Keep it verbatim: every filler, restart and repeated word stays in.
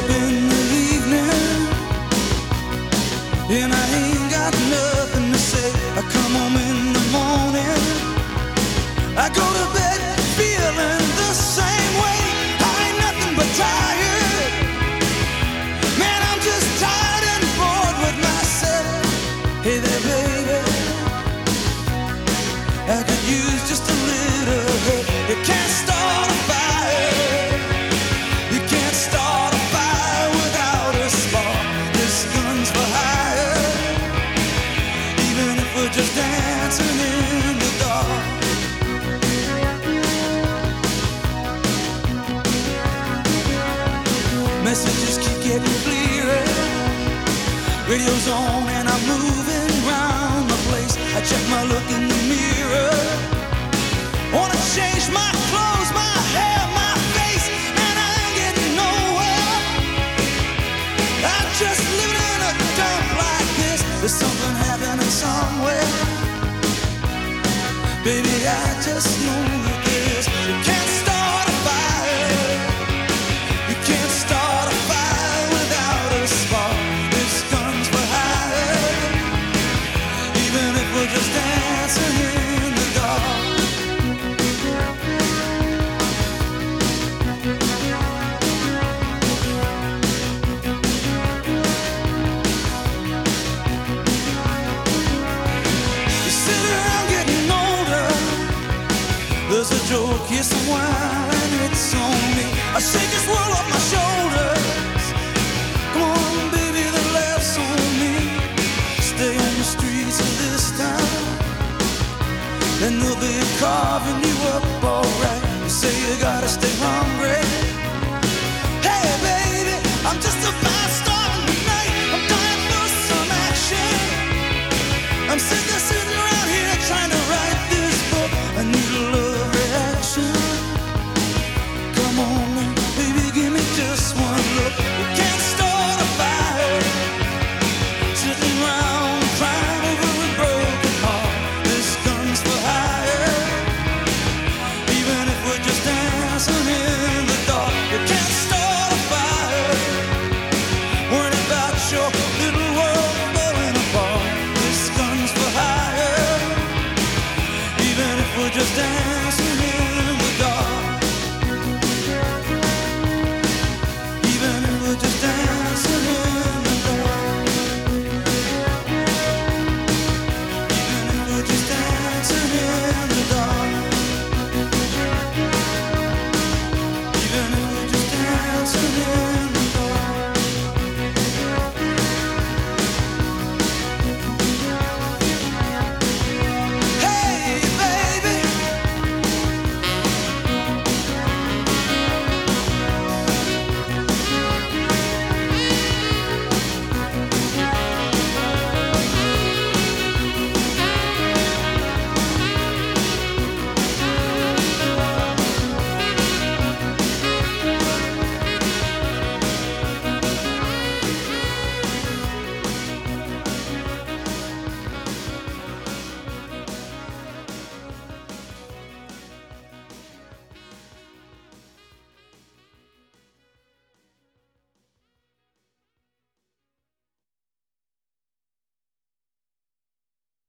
up in the evening and I ain't got nothing to say. I come home in the morning, I go to bed feeling the same way. I ain't nothing but tired. Man, I'm just tired and bored with myself. Hey there, baby, I could use just a little help. You can't start a fire. You can't start a fire without a spark. This gun's for hire, even if we're just dancing in the dark. Messages keep getting clearer. Radio's on and I'm moving round the place. I check my look in the mirror. Wanna change my clothes, my hair, my face, and I ain't getting nowhere. I'm just living in a dump like this. There's something happening somewhere. Baby, I just know that this. You can't start a fire. You can't start a fire without a spark. This gun's for hire, even if we're just dancing in the dark. You sit around getting older. There's a joke here somewhere and it's on me. I shake this world off my shoulders. Come on, baby, the laugh's on me. Stay on the streets of this town and they'll be carving you up alright. You say you gotta stay hungry,